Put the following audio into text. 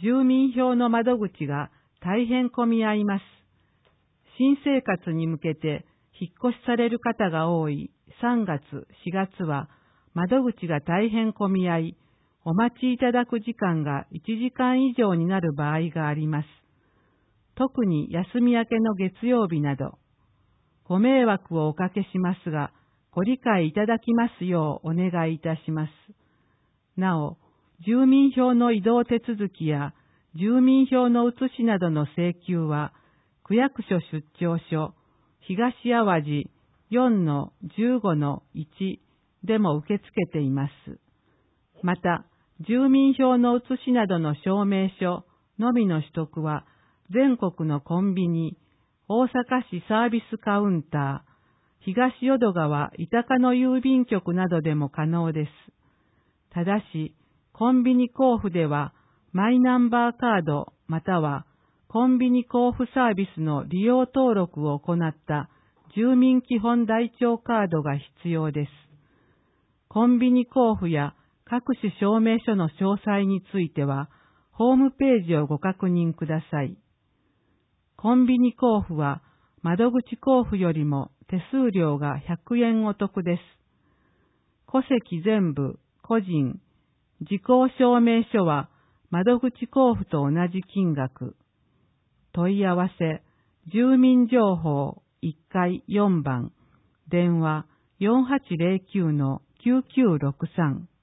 住民票の窓口が大変混み合います。新生活に向けて引っ越しされる方が多い3月、4月は窓口が大変混み合い、お待ちいただく時間が1時間以上になる場合があります。特に休み明けの月曜日など、ご迷惑をおかけしますが、ご理解いただきますようお願いいたします。なお、住民票の移動手続きや住民票の写しなどの請求は、区役所出張所、東淡路 4-15-1 でも受け付けています。また、住民票の写しなどの証明書のみの取得は、全国のコンビニ、大阪市サービスカウンター、東淀川板鹿の郵便局などでも可能です。ただし、コンビニ交付では、マイナンバーカードまたはコンビニ交付サービスの利用登録を行った住民基本台帳カードが必要です。コンビニ交付や各種証明書の詳細については、ホームページをご確認ください。コンビニ交付は窓口交付よりも手数料が100円お得です。戸籍全部、個人、時効証明書は窓口交付と同じ金額。問い合わせ、住民情報1階4番、電話 4809-9963